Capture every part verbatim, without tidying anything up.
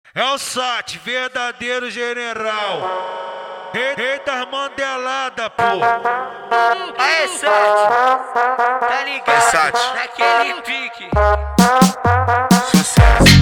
É o Sat, verdadeiro general. Rei, rei das mandeladas, pô. Aê, Sat, tá ligado? Aê, Sat. Naquele pique. Sucesso.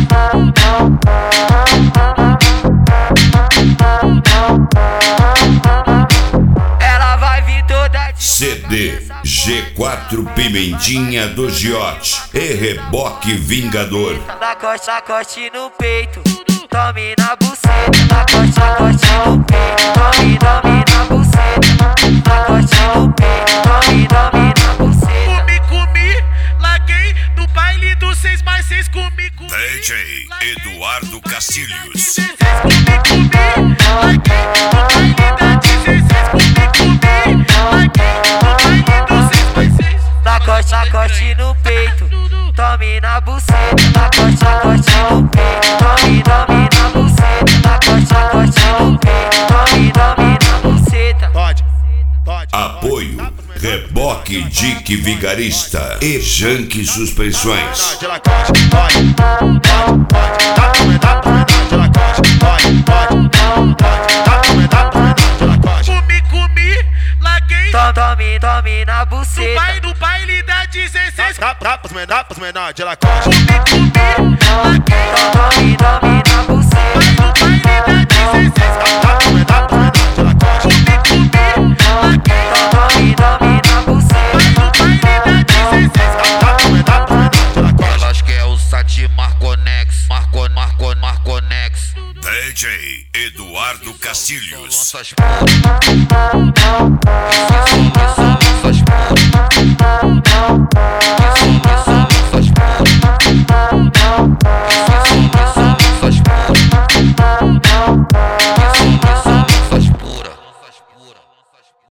Ela vai vir toda de C D G quatro Pimentinha do Giote e Reboque Vingador. na costa, na coste no peito. Tome na buceta, na costa, na coste no peito. Tome, tome na buceta, na coste no peito. Tome, tome na buceta. Comi, comi, larguei no baile do seis mais seis. Comi, comi, D J Eduardo Castilhos. dezesseis, comi, comi, larguei no baile da dezesseis. Comi, comi, larguei no baile do seis mais seis. Na coste, na coste no peito. Tome na buceta, na coste, na coste no peito. Tome, tome na buceta, na coste, na coste no peito. Tome, tome na buceta. Pode, pode. Apoio Reboque Dick Vigarista e Janque Suspensões. De Lacoste, pode, pode, pode. Dá pra dá pra de Lacoste, pode, pode, pode. Dá pra dá pra de Lacoste. Comi, comi, larguei. Tome, tome, tome na No buceta. baile, no baile da dezesseis. Dá, dá pros menor, pros menor de Lacoste. Comi, comi, larguei. Tome, tome na buceta. No baile da dezesseis. Dá, dá pros menor, pros menor de Lacoste. Comi, comi, larguei. Tome, tome na buceta. No baile da dezesseis. Dá, dá pros menor, pros menor de Lacoste. Elas quer o Sat Marconex, Marco, Marco, Marconex. D J Eduardo Castilhos. Nossas putas. Isso, isso, isso.